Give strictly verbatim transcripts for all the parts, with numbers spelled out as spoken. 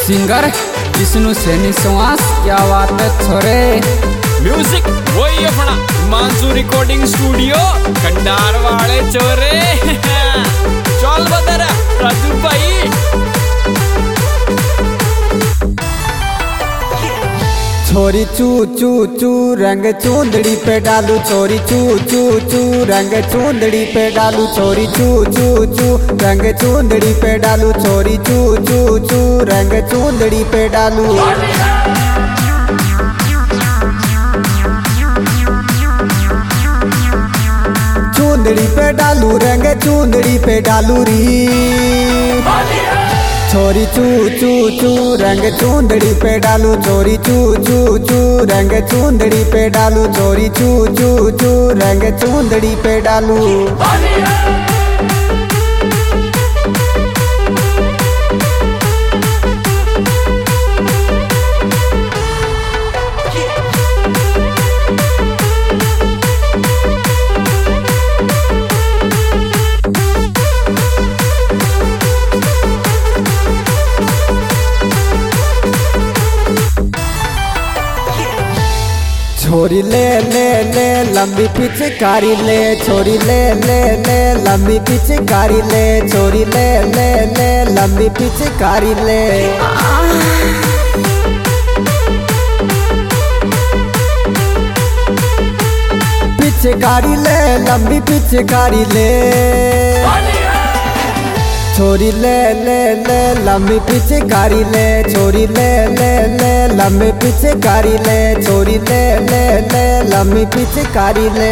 Singer Vishnu Saini Suhas. क्या बात है छोरे। म्यूजिक वही अपना मानसू रिकॉर्डिंग स्टूडियो कंडार वाले छोरे। चल बदर राजू भाई। छोरी चू चू चू रंग चूंदड़ी पे डालू, छोरी चू चू चू रंग चूंदड़ी पे डालू, छोरी चू चू चू रंग चूंदड़ी पे डालू, छोरी चू चू चू रंग चूंदड़ी पे डालू। चूंदड़ी पे डालू रंग चूंदड़ी पे डालू री। छोरी चू चू चू रंग चूंदड़ी पे डालू, छोरी चू चू चू रंग चूंदड़ी पे डालू, छोरी चू चू चू रंग चूंदड़ी पे डालू। छोरी ले ले ले लंबी पिचकारी ले, छोरी ले ले ले लंबी पिचकारी ले, छोरी ले ले ले लंबी पिचकारी ले। पिचकारी ले लंबी पिचकारी ले, छोरी ले ले ले लंबी पिचकारी ले, छोरी ले ले ले लंबी पिचकारी ले, छोरी ले ले ले लंबी पिचकारी ले।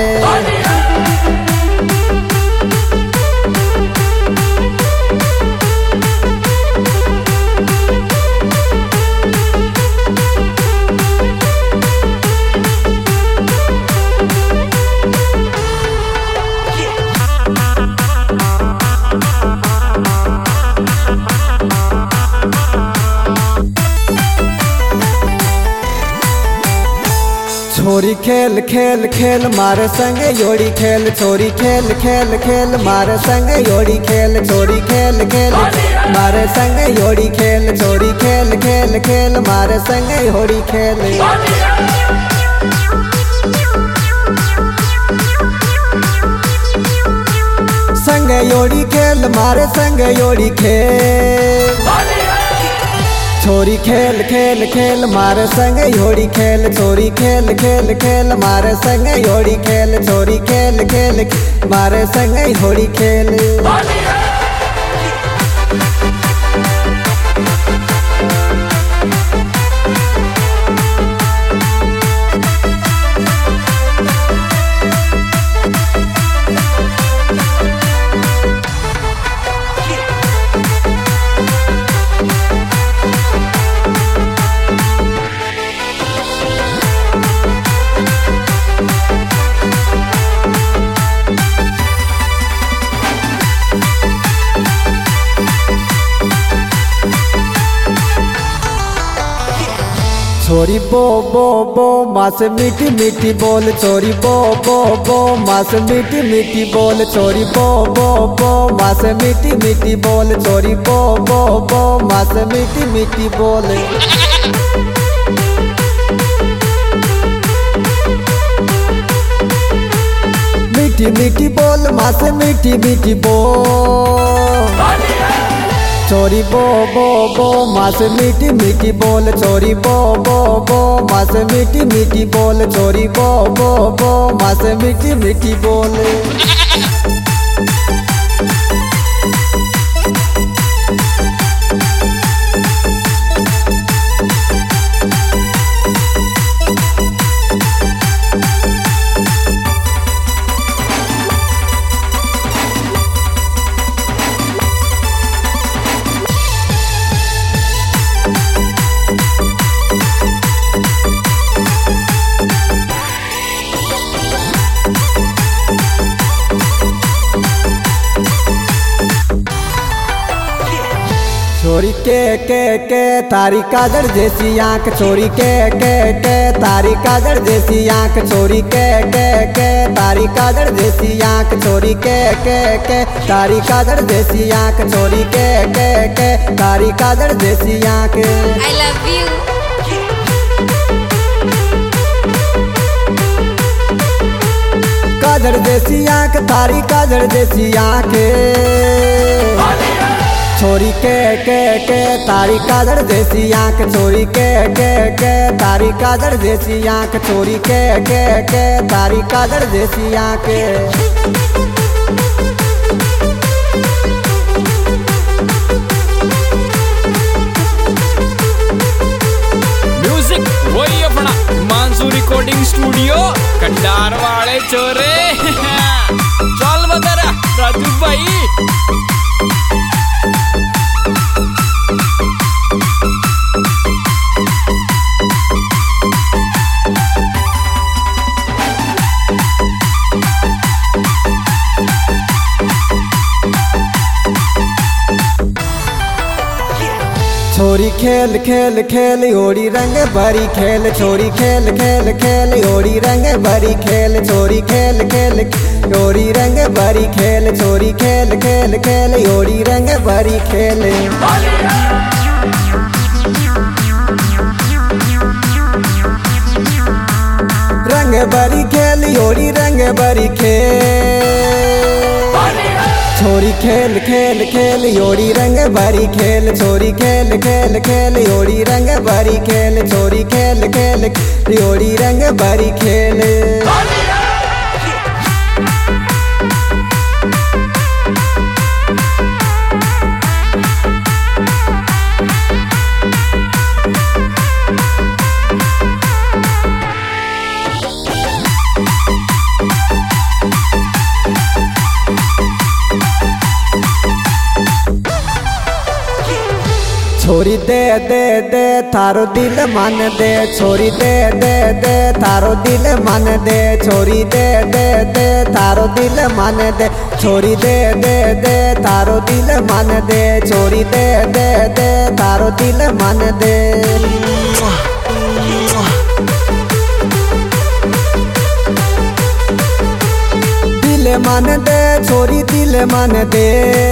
छोरी खेल खेल खेल मारे संग योड़ी खेल, छोरी खेल खेल खेल मारे संग योड़ी खेल, छोरी खेल खेल मारे संग योड़ी खेल, छोरी खेल खेल खेल मारे संग योड़ी खेल। संग योड़ी खेल मारे संग योड़ी खेल। छोरी खेल खेल खेल मारे संग योड़ी खेल, छोरी खेल खेल खेल मारे संग योड़ी खेल, छोरी खेल खेल मारे संग योड़ी खेल। छोरी बो बो बो माँ से मीठी मीठी बोल, छोरी बो बो बो माँ से मीठी मीठी बोल, छोरी बो बो बो माँ से मीठी मीठी बोल, छोरी बो बो बो माँ से मीठी मीठी बोल। मीठी मीठी बोल माँ से मीठी मीठी बोल। छोरी बो बो बो माँ से मीठी मीठी बोल, छोरी बो बो बो माँ से मीठी मीठी बोल, छोरी बो बो बो माँ से मीठी मीठी बोल। छोरी के के के तारी काजल जैसी आंख, छोरी के के के तारी काजल जैसी आंख, छोरी के के के तारी काजल जैसी आंख, छोरी के के के तारी काजल जैसी आंख, छोरी के के के तारी काजल जैसी आंख। I love you. काजल जैसी आंख, तारी काजल जैसी आंख, छोरी के के के तारी काजल जैसी आंख, छोरी के के के तारी काजल जैसी आंख, छोरी के के के तारी काजल जैसी आंख। म्यूजिक वही अपना हिमांशु रिकॉर्डिंग स्टूडियो कंडार वाले चोरे। चल बदरा राजू भाई। छोरी खेल खेल खेल ओड़ी रंग भरी खेल, छोरी खेल खेल खेल ओड़ी रंग भरी खेल, छोरी खेल खेल ओड़ी रंग भरी खेल, छोरी खेल खेल खेल ओड़ी रंग भरी खेल। रंग भरी खेल ओड़ी रंग भरी खेल, छोरी खेल खेल खेल ओड़ी रंग भरी खेल, छोरी खेल खेल खेल ओड़ी रंग भरी खेल, छोरी खेल खेल ओड़ी रंग भरी खेल। छोरी दे दे दे थारो दिल मन दे, छोरी दे दे दे थारो दिल मन दे, छोरी दे दे दे थारो दिल मन दे, छोरी दे दे दे थारो दिल मन दे, छोरी दे दे दे थारो दिल मन दे। दिल मन दे छोरी दिल मन दे,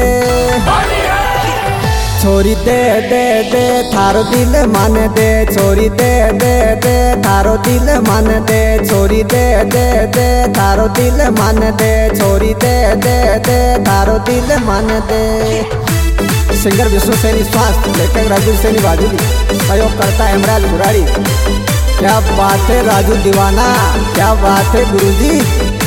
छोरी दे दे दे थारो दिल मन दे, छोरी दे दे दे थारो दिल मन दे, छोरी दे दे दे थारो दिल मन दे, छोरी दे दे दे थारो दिल मन दे। सिंगर विष्णु सैनी स्वास्थ्य, लेखक राजू सैनी बाजूली, सहयोग करता है इमरान मुरारी। क्या बात है राजू दीवाना, क्या बात है गुरुजी।